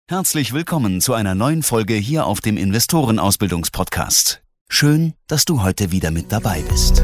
Herzlich willkommen zu einer neuen Folge hier auf dem Investorenausbildungspodcast. Schön, dass du heute wieder mit dabei bist.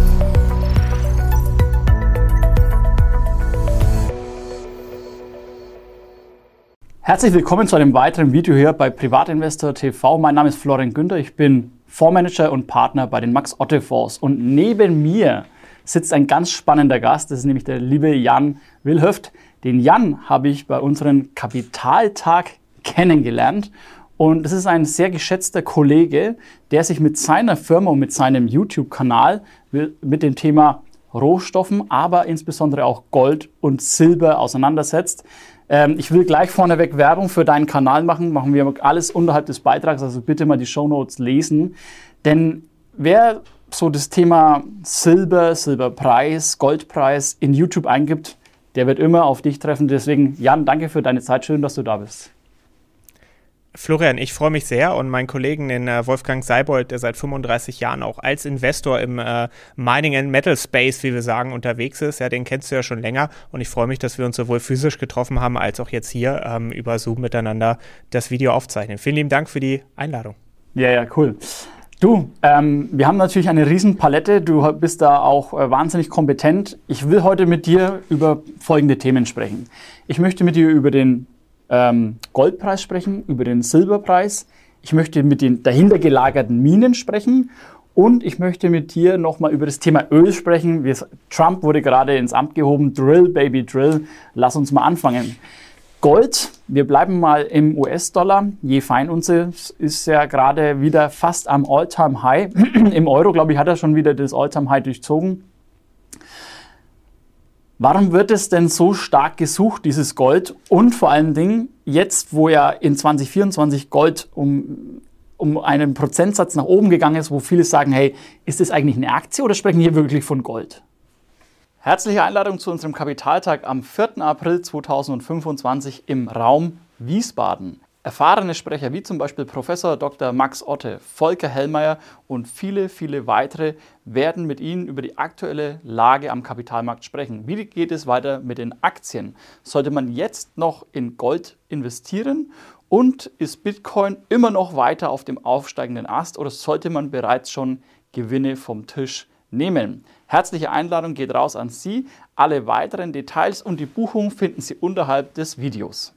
Herzlich willkommen zu einem weiteren Video hier bei Privatinvestor TV. Mein Name ist Florian Günther, ich bin Fondsmanager und Partner bei den Max-Otte-Fonds. Und neben mir sitzt ein ganz spannender Gast, das ist nämlich der liebe Jan Wilhöft. Den Jan habe ich bei unserem Kapitaltag kennengelernt und das ist ein sehr geschätzter Kollege, der sich mit seiner Firma und mit seinem YouTube-Kanal mit dem Thema Rohstoffen, aber insbesondere auch Gold und Silber auseinandersetzt. Ich will gleich vorneweg Werbung für deinen Kanal machen wir alles unterhalb des Beitrags, also bitte mal die Shownotes lesen, denn wer so das Thema Silberpreis, Goldpreis in YouTube eingibt, der wird immer auf dich treffen. Deswegen, Jan, danke für deine Zeit, schön, dass du da bist. Florian, ich freue mich sehr und meinen Kollegen, den Wolfgang Seibold, der seit 35 Jahren auch als Investor im Mining and Metal Space, wie wir sagen, unterwegs ist, ja, den kennst du ja schon länger und ich freue mich, dass wir uns sowohl physisch getroffen haben, als auch jetzt hier über Zoom miteinander das Video aufzeichnen. Vielen lieben Dank für die Einladung. Ja, cool. Du, wir haben natürlich eine riesen Palette, du bist da auch wahnsinnig kompetent. Ich will heute mit dir über folgende Themen sprechen. Ich möchte mit dir über den Goldpreis sprechen, über den Silberpreis. Ich möchte mit den dahinter gelagerten Minen sprechen und ich möchte mit dir nochmal über das Thema Öl sprechen. Trump wurde gerade ins Amt gehoben. Drill, Baby, Drill. Lass uns mal anfangen. Gold, wir bleiben mal im US-Dollar. Je Feinunze ist ja gerade wieder fast am All-Time-High. Im Euro, glaube ich, hat er schon wieder das All-Time-High durchzogen. Warum wird es denn so stark gesucht, dieses Gold? Und vor allen Dingen jetzt, wo ja in 2024 Gold um einen Prozentsatz nach oben gegangen ist, wo viele sagen, hey, ist das eigentlich eine Aktie oder sprechen wir hier wirklich von Gold? Herzliche Einladung zu unserem Kapitaltag am 4. April 2025 im Raum Wiesbaden. Erfahrene Sprecher wie zum Beispiel Professor Dr. Max Otte, Volker Hellmeier und viele, viele weitere werden mit Ihnen über die aktuelle Lage am Kapitalmarkt sprechen. Wie geht es weiter mit den Aktien? Sollte man jetzt noch in Gold investieren? Und ist Bitcoin immer noch weiter auf dem aufsteigenden Ast oder sollte man bereits schon Gewinne vom Tisch nehmen? Herzliche Einladung geht raus an Sie. Alle weiteren Details und die Buchung finden Sie unterhalb des Videos.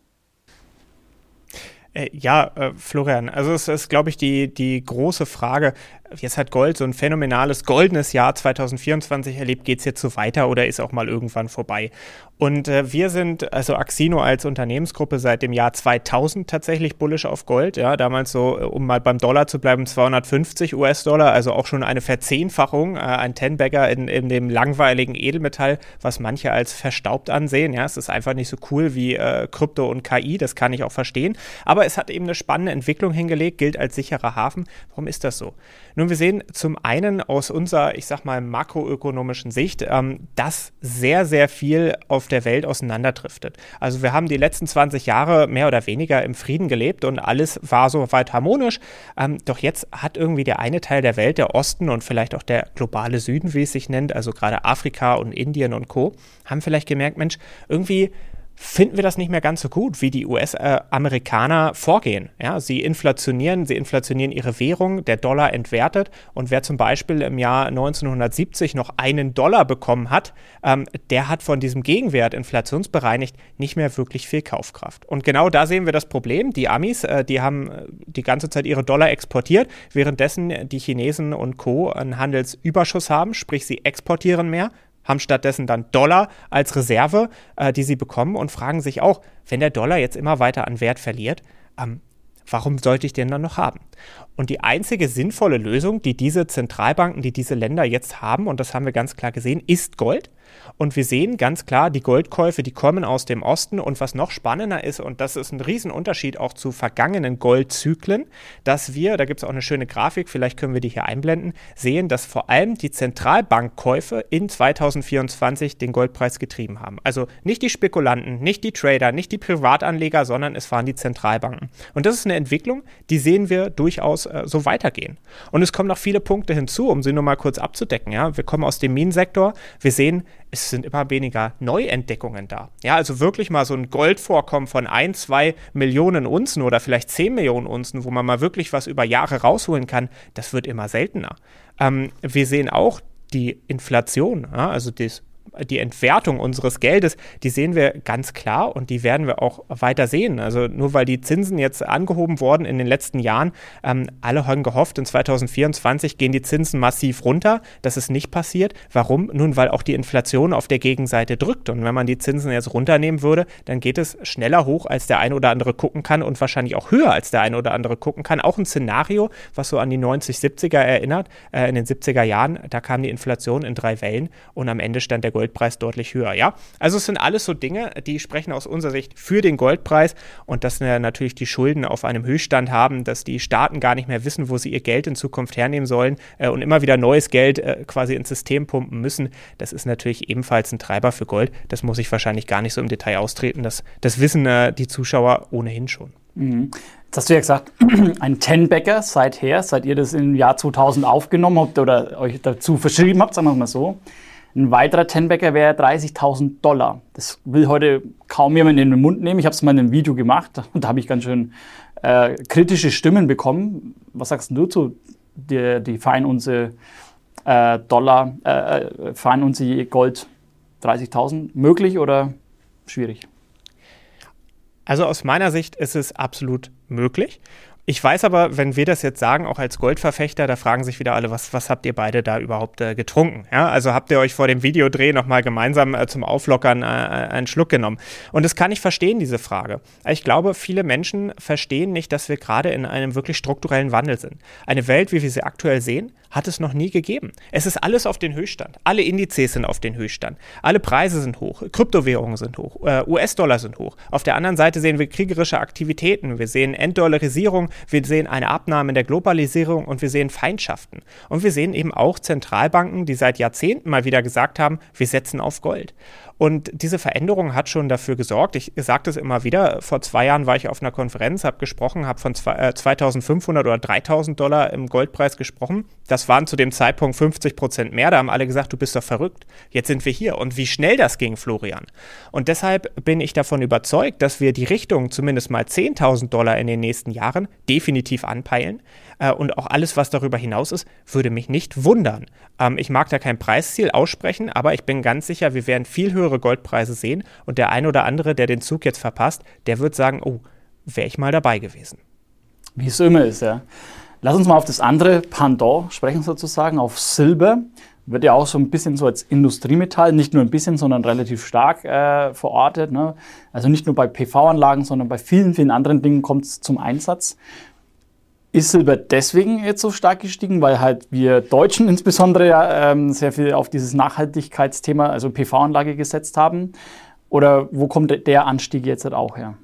Florian, also es ist, glaube ich, die große Frage, jetzt hat Gold so ein phänomenales goldenes Jahr 2024 erlebt, geht es jetzt so weiter oder ist auch mal irgendwann vorbei? Und wir sind, also Axino als Unternehmensgruppe, seit dem Jahr 2000 tatsächlich bullish auf Gold, ja, damals so, um mal beim Dollar zu bleiben, 250 US-Dollar, also auch schon eine Verzehnfachung, ein Ten-Bagger in dem langweiligen Edelmetall, was manche als verstaubt ansehen, ja, es ist einfach nicht so cool wie Krypto und KI, das kann ich auch verstehen, aber es hat eben eine spannende Entwicklung hingelegt, gilt als sicherer Hafen. Warum ist das so? Nun, wir sehen zum einen aus unserer, ich sag mal, makroökonomischen Sicht, dass sehr, sehr viel auf der Welt auseinanderdriftet. Also wir haben die letzten 20 Jahre mehr oder weniger im Frieden gelebt und alles war so weit harmonisch. Doch jetzt hat irgendwie der eine Teil der Welt, der Osten und vielleicht auch der globale Süden, wie es sich nennt, also gerade Afrika und Indien und Co., haben vielleicht gemerkt, Mensch, irgendwie finden wir das nicht mehr ganz so gut, wie die US-Amerikaner vorgehen. Ja, sie inflationieren ihre Währung, der Dollar entwertet und wer zum Beispiel im Jahr 1970 noch $1 bekommen hat, der hat von diesem Gegenwert inflationsbereinigt nicht mehr wirklich viel Kaufkraft. Und genau da sehen wir das Problem. Die Amis, die haben die ganze Zeit ihre Dollar exportiert, währenddessen die Chinesen und Co. einen Handelsüberschuss haben, sprich sie exportieren mehr, haben stattdessen dann Dollar als Reserve, die sie bekommen und fragen sich auch, wenn der Dollar jetzt immer weiter an Wert verliert, warum sollte ich den dann noch haben? Und die einzige sinnvolle Lösung, die diese Zentralbanken, die diese Länder jetzt haben, und das haben wir ganz klar gesehen, ist Gold. Und wir sehen ganz klar, die Goldkäufe, die kommen aus dem Osten. Und was noch spannender ist, und das ist ein Riesenunterschied auch zu vergangenen Goldzyklen, dass wir, da gibt es auch eine schöne Grafik, vielleicht können wir die hier einblenden, sehen, dass vor allem die Zentralbankkäufe in 2024 den Goldpreis getrieben haben. Also nicht die Spekulanten, nicht die Trader, nicht die Privatanleger, sondern es waren die Zentralbanken. Und das ist eine Entwicklung, die sehen wir durchaus so weitergehen. Und es kommen noch viele Punkte hinzu, um sie nur mal kurz abzudecken. Ja? Wir kommen aus dem Minensektor, wir sehen, es sind immer weniger Neuentdeckungen da. Ja, also wirklich mal so ein Goldvorkommen von 1, 2 Millionen Unzen oder vielleicht 10 Millionen Unzen, wo man mal wirklich was über Jahre rausholen kann, das wird immer seltener. Wir sehen auch die Inflation, ja, also die Entwertung unseres Geldes, die sehen wir ganz klar und die werden wir auch weiter sehen. Also nur weil die Zinsen jetzt angehoben wurden in den letzten Jahren, alle haben gehofft, in 2024 gehen die Zinsen massiv runter. Das ist nicht passiert. Warum? Nun, weil auch die Inflation auf der Gegenseite drückt. Und wenn man die Zinsen jetzt runternehmen würde, dann geht es schneller hoch, als der eine oder andere gucken kann und wahrscheinlich auch höher, als der eine oder andere gucken kann. Auch ein Szenario, was so an die 90er, 70er erinnert. In den 70er Jahren, da kam die Inflation in 3 Wellen und am Ende stand der Goldpreis deutlich höher, ja. Also es sind alles so Dinge, die sprechen aus unserer Sicht für den Goldpreis und dass wir natürlich die Schulden auf einem Höchststand haben, dass die Staaten gar nicht mehr wissen, wo sie ihr Geld in Zukunft hernehmen sollen und immer wieder neues Geld quasi ins System pumpen müssen. Das ist natürlich ebenfalls ein Treiber für Gold. Das muss ich wahrscheinlich gar nicht so im Detail austreten. Das wissen die Zuschauer ohnehin schon. Mhm. Jetzt hast du ja gesagt, ein Ten-Bagger seit ihr das im Jahr 2000 aufgenommen habt oder euch dazu verschrieben habt, sagen wir mal so. Ein weiterer Ten-Bagger wäre $30.000. Das will heute kaum jemand in den Mund nehmen. Ich habe es mal in einem Video gemacht und da habe ich ganz schön kritische Stimmen bekommen. Was sagst du zu die Feinunze Feinunze Gold 30.000? Möglich oder schwierig? Also aus meiner Sicht ist es absolut möglich. Ich weiß aber, wenn wir das jetzt sagen, auch als Goldverfechter, da fragen sich wieder alle, was habt ihr beide da überhaupt getrunken? Ja, also habt ihr euch vor dem Videodreh nochmal gemeinsam zum Auflockern einen Schluck genommen? Und das kann ich verstehen, diese Frage. Ich glaube, viele Menschen verstehen nicht, dass wir gerade in einem wirklich strukturellen Wandel sind. Eine Welt, wie wir sie aktuell sehen, hat es noch nie gegeben. Es ist alles auf den Höchststand. Alle Indizes sind auf den Höchststand. Alle Preise sind hoch. Kryptowährungen sind hoch. US-Dollar sind hoch. Auf der anderen Seite sehen wir kriegerische Aktivitäten. Wir sehen Entdollarisierung. Wir sehen eine Abnahme in der Globalisierung und wir sehen Feindschaften. Und wir sehen eben auch Zentralbanken, die seit Jahrzehnten mal wieder gesagt haben, wir setzen auf Gold. Und diese Veränderung hat schon dafür gesorgt, ich sage das immer wieder, vor 2 Jahren war ich auf einer Konferenz, habe gesprochen, habe von 2.500 oder $3.000 im Goldpreis gesprochen. Das waren zu dem Zeitpunkt 50% mehr, da haben alle gesagt, du bist doch verrückt. Jetzt sind wir hier. Und wie schnell das ging, Florian. Und deshalb bin ich davon überzeugt, dass wir die Richtung zumindest mal $10.000 in den nächsten Jahren definitiv anpeilen. Und auch alles, was darüber hinaus ist, würde mich nicht wundern. Ich mag da kein Preisziel aussprechen, aber ich bin ganz sicher, wir werden viel höhere Goldpreise sehen und der ein oder andere, der den Zug jetzt verpasst, der wird sagen, oh, wäre ich mal dabei gewesen. Wie es immer ist, ja. Lass uns mal auf das andere Pendant sprechen sozusagen, auf Silber. Wird ja auch so ein bisschen so als Industriemetall, nicht nur ein bisschen, sondern relativ stark verortet. Ne? Also nicht nur bei PV-Anlagen, sondern bei vielen, vielen anderen Dingen kommt es zum Einsatz. Ist Silber deswegen jetzt so stark gestiegen, weil halt wir Deutschen insbesondere ja sehr viel auf dieses Nachhaltigkeitsthema, also PV-Anlage gesetzt haben? Oder wo kommt der Anstieg jetzt halt auch her?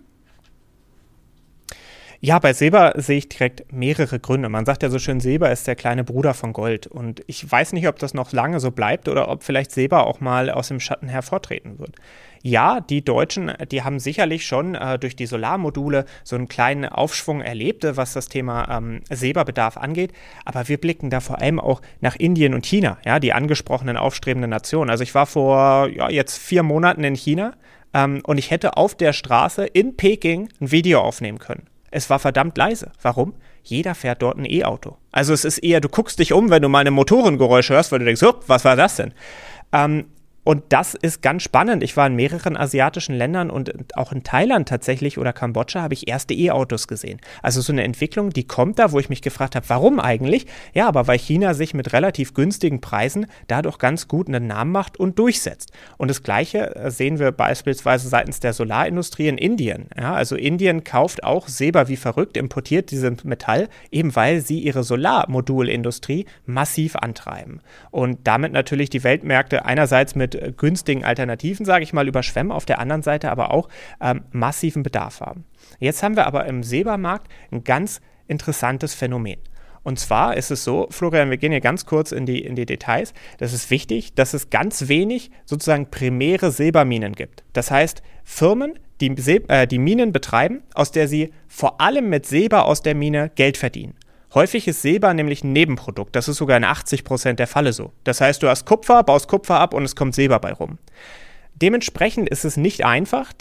Ja, bei Silber sehe ich direkt mehrere Gründe. Man sagt ja so schön, Silber ist der kleine Bruder von Gold. Und ich weiß nicht, ob das noch lange so bleibt oder ob vielleicht Silber auch mal aus dem Schatten hervortreten wird. Ja, die Deutschen, die haben sicherlich schon durch die Solarmodule so einen kleinen Aufschwung erlebt, was das Thema Silberbedarf angeht. Aber wir blicken da vor allem auch nach Indien und China, ja, die angesprochenen aufstrebenden Nationen. Also ich war vor jetzt 4 Monaten in China und ich hätte auf der Straße in Peking ein Video aufnehmen können. Es war verdammt leise. Warum? Jeder fährt dort ein E-Auto. Also es ist eher, du guckst dich um, wenn du mal ein Motorengeräusch hörst, weil du denkst, was war das denn? Und das ist ganz spannend. Ich war in mehreren asiatischen Ländern und auch in Thailand tatsächlich oder Kambodscha habe ich erste E-Autos gesehen. Also so eine Entwicklung, die kommt da, wo ich mich gefragt habe, warum eigentlich? Ja, aber weil China sich mit relativ günstigen Preisen dadurch ganz gut einen Namen macht und durchsetzt. Und das Gleiche sehen wir beispielsweise seitens der Solarindustrie in Indien. Ja, also Indien kauft auch Silber wie verrückt, importiert dieses Metall, eben weil sie ihre Solarmodulindustrie massiv antreiben. Und damit natürlich die Weltmärkte einerseits mit günstigen Alternativen, sage ich mal, überschwemmen, auf der anderen Seite aber auch massiven Bedarf haben. Jetzt haben wir aber im Silbermarkt ein ganz interessantes Phänomen. Und zwar ist es so, Florian, wir gehen hier ganz kurz in die Details, das ist wichtig, dass es ganz wenig sozusagen primäre Silberminen gibt. Das heißt, Firmen, die Minen betreiben, aus der sie vor allem mit Silber aus der Mine Geld verdienen. Häufig ist Silber nämlich ein Nebenprodukt. Das ist sogar in 80% der Fälle so. Das heißt, du hast Kupfer, baust Kupfer ab und es kommt Silber bei rum. Dementsprechend ist es nicht einfach,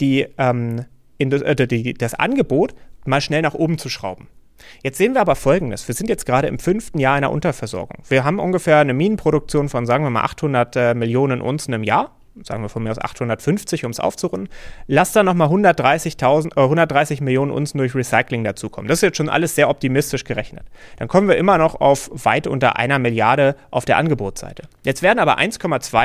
das Angebot mal schnell nach oben zu schrauben. Jetzt sehen wir aber Folgendes. Wir sind jetzt gerade im 5. Jahr einer Unterversorgung. Wir haben ungefähr eine Minenproduktion von, sagen wir mal, 800 Millionen Unzen im Jahr. Sagen wir von mir aus 850, um es aufzurunden. Lass da nochmal 130 Millionen Unzen durch Recycling dazukommen. Das ist jetzt schon alles sehr optimistisch gerechnet. Dann kommen wir immer noch auf weit unter 1 Milliarde auf der Angebotsseite. Jetzt werden aber 1,2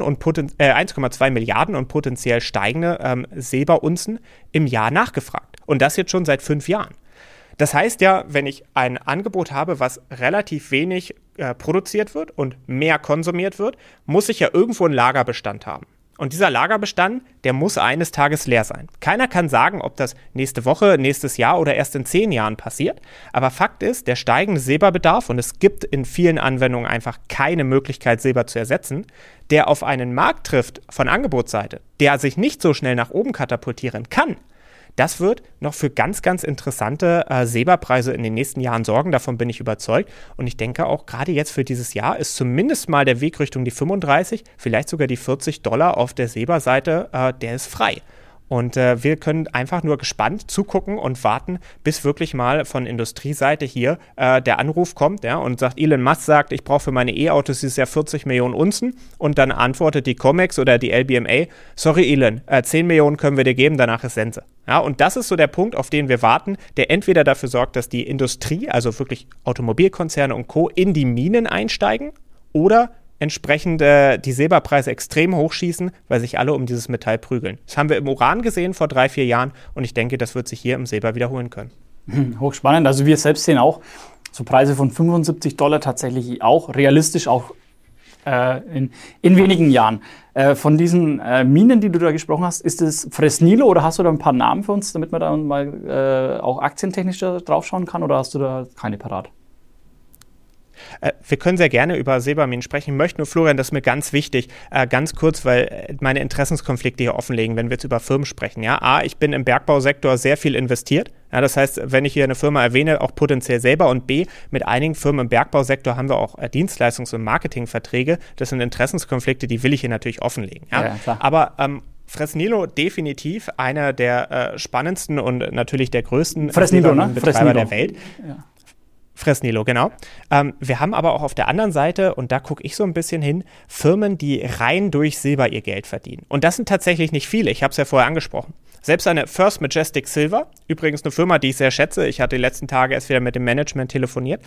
Milliarden und potenziell steigende Silberunzen im Jahr nachgefragt. Und das jetzt schon seit 5 Jahren. Das heißt ja, wenn ich ein Angebot habe, was relativ wenig produziert wird und mehr konsumiert wird, muss ich ja irgendwo einen Lagerbestand haben. Und dieser Lagerbestand, der muss eines Tages leer sein. Keiner kann sagen, ob das nächste Woche, nächstes Jahr oder erst in 10 Jahren passiert. Aber Fakt ist, der steigende Silberbedarf, und es gibt in vielen Anwendungen einfach keine Möglichkeit, Silber zu ersetzen, der auf einen Markt trifft von Angebotsseite, der sich nicht so schnell nach oben katapultieren kann. Das wird noch für ganz, ganz interessante Silberpreise in den nächsten Jahren sorgen. Davon bin ich überzeugt. Und ich denke auch, gerade jetzt für dieses Jahr ist zumindest mal der Weg Richtung die 35, vielleicht sogar die $40 auf der Silberseite, der ist frei. Und wir können einfach nur gespannt zugucken und warten, bis wirklich mal von Industrieseite hier der Anruf kommt, ja, und Elon Musk sagt, ich brauche für meine E-Autos dieses Jahr 40 Millionen Unzen. Und dann antwortet die COMEX oder die LBMA, sorry Elon, 10 Millionen können wir dir geben, danach ist Sense. Ja, und das ist so der Punkt, auf den wir warten, der entweder dafür sorgt, dass die Industrie, also wirklich Automobilkonzerne und Co. in die Minen einsteigen oder entsprechend die Silberpreise extrem hochschießen, weil sich alle um dieses Metall prügeln. Das haben wir im Uran gesehen vor 3-4 Jahren und ich denke, das wird sich hier im Silber wiederholen können. Hochspannend. Also wir selbst sehen auch so Preise von $75 tatsächlich auch realistisch, auch in wenigen Jahren. Von diesen Minen, die du da gesprochen hast, ist es Fresnillo oder hast du da ein paar Namen für uns, damit man da mal auch aktientechnisch da drauf schauen kann, oder hast du da keine parat? Wir können sehr gerne über Silberminen sprechen. Ich möchte nur, Florian, das ist mir ganz wichtig, ganz kurz, weil meine Interessenskonflikte hier offenlegen, wenn wir jetzt über Firmen sprechen. Ja? A, ich bin im Bergbausektor sehr viel investiert. Ja, das heißt, wenn ich hier eine Firma erwähne, auch potenziell selber. Und B, mit einigen Firmen im Bergbausektor haben wir auch Dienstleistungs- und Marketingverträge. Das sind Interessenskonflikte, die will ich hier natürlich offenlegen. Ja? Ja, aber Fresnillo definitiv einer der spannendsten und natürlich der größten Betreiber der Welt. Ja. Fresnillo, genau. Wir haben aber auch auf der anderen Seite, und da gucke ich so ein bisschen hin, Firmen, die rein durch Silber ihr Geld verdienen. Und das sind tatsächlich nicht viele, ich habe es ja vorher angesprochen. Selbst eine First Majestic Silver, übrigens eine Firma, die ich sehr schätze, ich hatte die letzten Tage erst wieder mit dem Management telefoniert,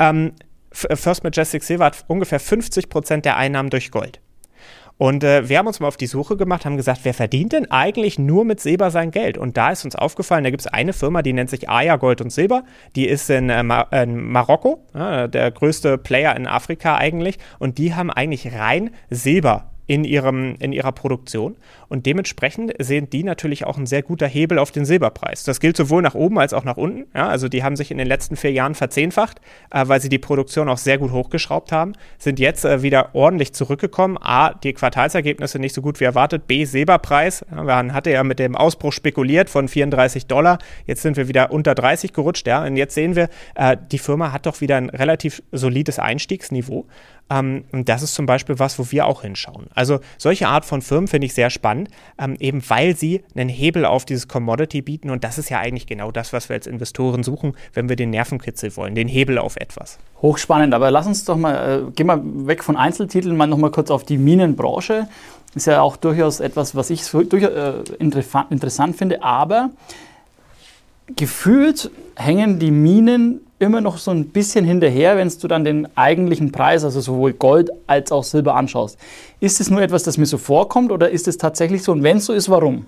First Majestic Silver hat ungefähr 50% der Einnahmen durch Gold. Und wir haben uns mal auf die Suche gemacht, haben gesagt, wer verdient denn eigentlich nur mit Silber sein Geld? Und da ist uns aufgefallen, da gibt es eine Firma, die nennt sich Aya Gold und Silber. Die ist in Marokko, der größte Player in Afrika eigentlich. Und die haben eigentlich rein Silber in ihrer Produktion. Und dementsprechend sind die natürlich auch ein sehr guter Hebel auf den Silberpreis. Das gilt sowohl nach oben als auch nach unten. Ja, also die haben sich in den letzten 4 Jahren verzehnfacht, weil sie die Produktion auch sehr gut hochgeschraubt haben, sind jetzt wieder ordentlich zurückgekommen. A, die Quartalsergebnisse nicht so gut wie erwartet. B, Silberpreis. Ja, man hatte ja mit dem Ausbruch spekuliert von $34. Jetzt sind wir wieder unter 30 gerutscht. Ja, und jetzt sehen wir, die Firma hat doch wieder ein relativ solides Einstiegsniveau. Und das ist zum Beispiel was, wo wir auch hinschauen. Also solche Art von Firmen finde ich sehr spannend, eben weil sie einen Hebel auf dieses Commodity bieten. Und das ist ja eigentlich genau das, was wir als Investoren suchen, wenn wir den Nervenkitzel wollen, den Hebel auf etwas. Hochspannend, aber lass uns doch mal, gehen wir weg von Einzeltiteln, mal noch mal kurz auf die Minenbranche. Ist ja auch durchaus etwas, was ich interessant finde, aber gefühlt hängen die Minen immer noch so ein bisschen hinterher, wenn du dann den eigentlichen Preis, also sowohl Gold als auch Silber anschaust. Ist es nur etwas, das mir so vorkommt, oder ist es tatsächlich so? Und wenn es so ist, warum?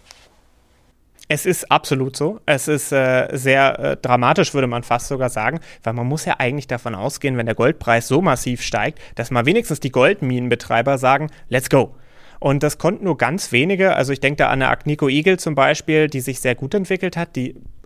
Es ist absolut so. Es ist sehr dramatisch, würde man fast sogar sagen, weil man muss ja eigentlich davon ausgehen, wenn der Goldpreis so massiv steigt, dass mal wenigstens die Goldminenbetreiber sagen, let's go. Und das konnten nur ganz wenige, also ich denke da an eine Agnico Eagle zum Beispiel, die sich sehr gut entwickelt hat, die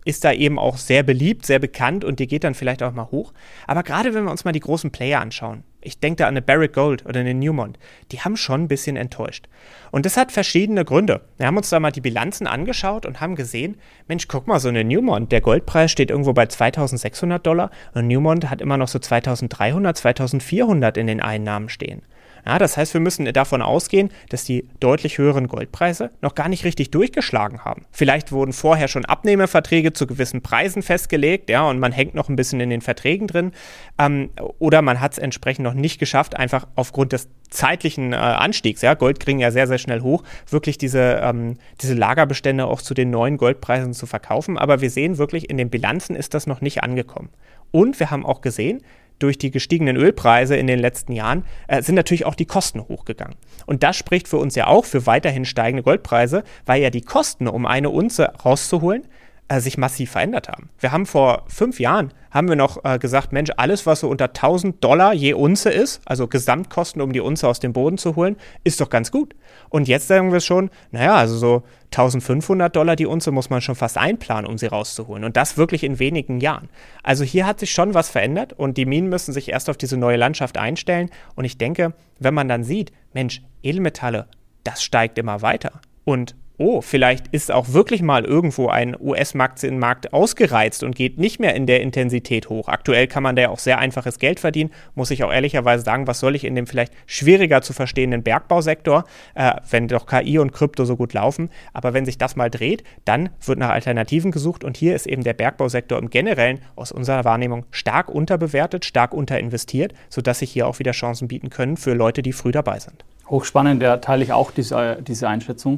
ist da eben auch sehr beliebt, sehr bekannt und die geht dann vielleicht auch mal hoch. Aber gerade wenn wir uns mal die großen Player anschauen, ich denke da an eine Barrick Gold oder eine Newmont, die haben schon ein bisschen enttäuscht. Und das hat verschiedene Gründe. Wir haben uns da mal die Bilanzen angeschaut und haben gesehen, Mensch, guck mal, so eine Newmont, der Goldpreis steht irgendwo bei $2.600 und Newmont hat immer noch so 2.300, 2.400 in den Einnahmen stehen. Ja, das heißt, wir müssen davon ausgehen, dass die deutlich höheren Goldpreise noch gar nicht richtig durchgeschlagen haben. Vielleicht wurden vorher schon Abnehmerverträge zu gewissen Preisen festgelegt, ja, und man hängt noch ein bisschen in den Verträgen drin. Oder man hat es entsprechend noch nicht geschafft, einfach aufgrund des zeitlichen Anstiegs, ja, Gold ging ja sehr, sehr schnell hoch, wirklich diese Lagerbestände auch zu den neuen Goldpreisen zu verkaufen. Aber wir sehen wirklich, in den Bilanzen ist das noch nicht angekommen. Und wir haben auch gesehen, durch die gestiegenen Ölpreise in den letzten Jahren sind natürlich auch die Kosten hochgegangen. Und das spricht für uns ja auch für weiterhin steigende Goldpreise, weil ja die Kosten, um eine Unze rauszuholen, sich massiv verändert haben. Wir haben vor 5 Jahren, haben wir noch gesagt, Mensch, alles, was so unter $1.000 je Unze ist, also Gesamtkosten, um die Unze aus dem Boden zu holen, ist doch ganz gut. Und jetzt sagen wir schon, naja, also so $1.500 die Unze muss man schon fast einplanen, um sie rauszuholen. Und das wirklich in wenigen Jahren. Also hier hat sich schon was verändert und die Minen müssen sich erst auf diese neue Landschaft einstellen. Und ich denke, wenn man dann sieht, Mensch, Edelmetalle, das steigt immer weiter. Und vielleicht ist auch wirklich mal irgendwo ein US-Markt ausgereizt und geht nicht mehr in der Intensität hoch. Aktuell kann man da ja auch sehr einfaches Geld verdienen, muss ich auch ehrlicherweise sagen, was soll ich in dem vielleicht schwieriger zu verstehenden Bergbausektor, wenn doch KI und Krypto so gut laufen. Aber wenn sich das mal dreht, dann wird nach Alternativen gesucht und hier ist eben der Bergbausektor im Generellen aus unserer Wahrnehmung stark unterbewertet, stark unterinvestiert, sodass sich hier auch wieder Chancen bieten können für Leute, die früh dabei sind. Hochspannend, ja, teile ich auch diese Einschätzung.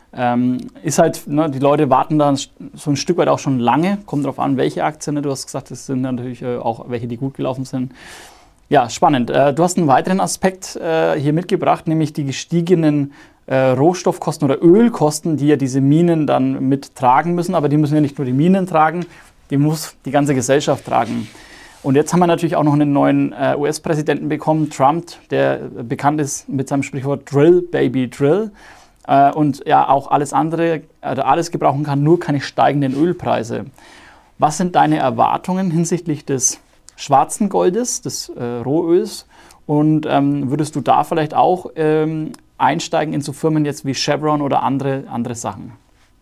Ist halt, die Leute warten da so ein Stück weit auch schon lange, kommt darauf an, welche Aktien, du hast gesagt, es sind natürlich auch welche, die gut gelaufen sind. Ja, spannend. Du hast einen weiteren Aspekt hier mitgebracht, nämlich die gestiegenen Rohstoffkosten oder Ölkosten, die ja diese Minen dann mittragen müssen, aber die müssen ja nicht nur die Minen tragen, die muss die ganze Gesellschaft tragen. Und jetzt haben wir natürlich auch noch einen neuen US-Präsidenten bekommen, Trump, der bekannt ist mit seinem Sprichwort Drill, Baby, Drill. Und ja auch alles andere, alles gebrauchen kann, nur keine steigenden Ölpreise. Was sind deine Erwartungen hinsichtlich des schwarzen Goldes, des Rohöls? Und würdest du da vielleicht auch einsteigen in so Firmen jetzt wie Chevron oder andere Sachen?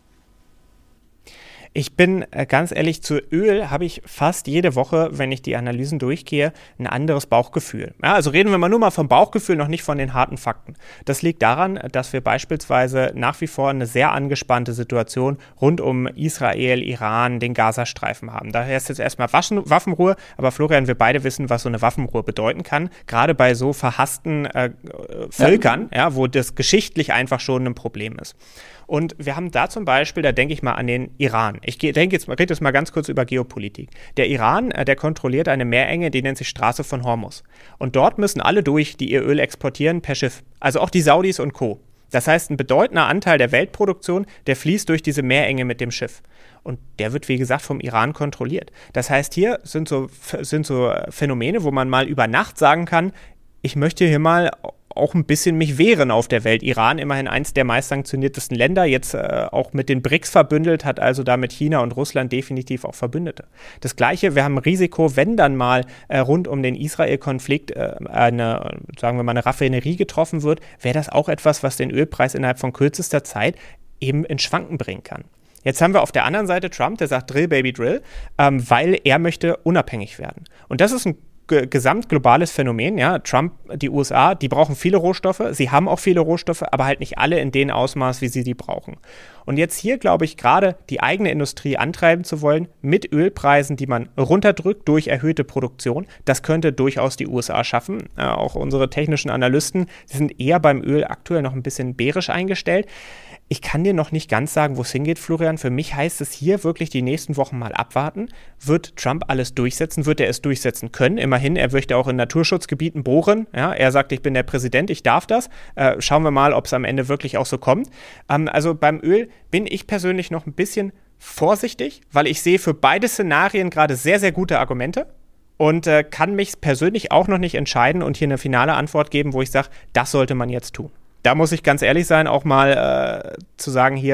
Ich bin ganz ehrlich, zu Öl habe ich fast jede Woche, wenn ich die Analysen durchgehe, ein anderes Bauchgefühl. Ja, also reden wir nur mal vom Bauchgefühl, noch nicht von den harten Fakten. Das liegt daran, dass wir beispielsweise nach wie vor eine sehr angespannte Situation rund um Israel, Iran, den Gazastreifen haben. Daher ist jetzt erstmal Waffenruhe, aber Florian, wir beide wissen, was so eine Waffenruhe bedeuten kann, gerade bei so verhassten Völkern, ja, wo das geschichtlich einfach schon ein Problem ist. Und wir haben da zum Beispiel, da denke ich mal an den Iran. Ich rede jetzt mal ganz kurz über Geopolitik. Der Iran, der kontrolliert eine Meerenge, die nennt sich Straße von Hormuz. Und dort müssen alle durch, die ihr Öl exportieren, per Schiff. Also auch die Saudis und Co. Das heißt, ein bedeutender Anteil der Weltproduktion, der fließt durch diese Meerenge mit dem Schiff. Und der wird, wie gesagt, vom Iran kontrolliert. Das heißt, hier sind so Phänomene, wo man mal über Nacht sagen kann, ich möchte hier mal auch ein bisschen mich wehren auf der Welt. Iran, immerhin eins der meist sanktioniertesten Länder, jetzt auch mit den BRICS verbündelt, hat also da mit China und Russland definitiv auch Verbündete. Das Gleiche, wir haben ein Risiko, wenn dann mal rund um den Israel-Konflikt eine Raffinerie getroffen wird, wäre das auch etwas, was den Ölpreis innerhalb von kürzester Zeit eben in Schwanken bringen kann. Jetzt haben wir auf der anderen Seite Trump, der sagt Drill, Baby, Drill, weil er möchte unabhängig werden. Und das ist ein gesamtglobales Phänomen, ja, Trump, die USA, die brauchen viele Rohstoffe, sie haben auch viele Rohstoffe, aber halt nicht alle in dem Ausmaß, wie sie die brauchen. Und jetzt hier, glaube ich, gerade die eigene Industrie antreiben zu wollen, mit Ölpreisen, die man runterdrückt durch erhöhte Produktion, das könnte durchaus die USA schaffen. Auch unsere technischen Analysten, die sind eher beim Öl aktuell noch ein bisschen bärisch eingestellt. Ich kann dir noch nicht ganz sagen, wo es hingeht, Florian. Für mich heißt es hier wirklich die nächsten Wochen mal abwarten. Wird Trump alles durchsetzen? Wird er es durchsetzen können? Immerhin, er möchte auch in Naturschutzgebieten bohren. Ja, er sagt, ich bin der Präsident, ich darf das. Schauen wir mal, ob es am Ende wirklich auch so kommt. Also beim Öl bin ich persönlich noch ein bisschen vorsichtig, weil ich sehe für beide Szenarien gerade sehr, sehr gute Argumente. Und kann mich persönlich auch noch nicht entscheiden und hier eine finale Antwort geben, wo ich sage, das sollte man jetzt tun. Da muss ich ganz ehrlich sein, auch mal zu sagen, hier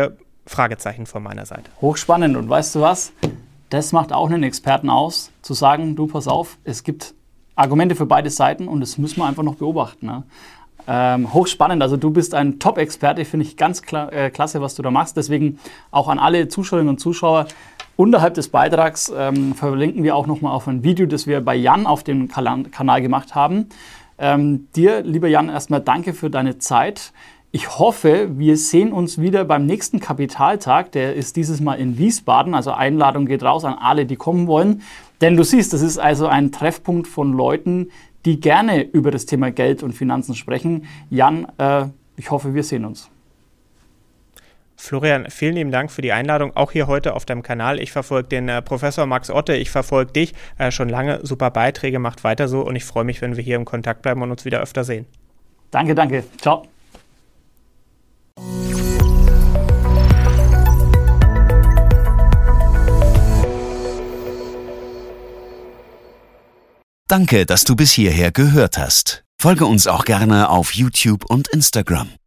Fragezeichen von meiner Seite. Hochspannend. Und weißt du was? Das macht auch einen Experten aus, zu sagen, du pass auf, es gibt Argumente für beide Seiten und das müssen wir einfach noch beobachten. Ne? Hochspannend, also du bist ein Top-Experte, finde ich ganz klasse, was du da machst. Deswegen auch an alle Zuschauerinnen und Zuschauer, unterhalb des Beitrags verlinken wir auch nochmal auf ein Video, das wir bei Jan auf dem Kanal gemacht haben. Dir, lieber Jan, erstmal danke für deine Zeit. Ich hoffe, wir sehen uns wieder beim nächsten Kapitaltag. Der ist dieses Mal in Wiesbaden. Also Einladung geht raus an alle, die kommen wollen. Denn du siehst, das ist also ein Treffpunkt von Leuten, die gerne über das Thema Geld und Finanzen sprechen. Jan, ich hoffe, wir sehen uns. Florian, vielen lieben Dank für die Einladung, auch hier heute auf deinem Kanal. Ich verfolge den Professor Max Otte, ich verfolge dich schon lange, super Beiträge, macht weiter so und ich freue mich, wenn wir hier im Kontakt bleiben und uns wieder öfter sehen. Danke, danke. Ciao. Danke, dass du bis hierher gehört hast. Folge uns auch gerne auf YouTube und Instagram.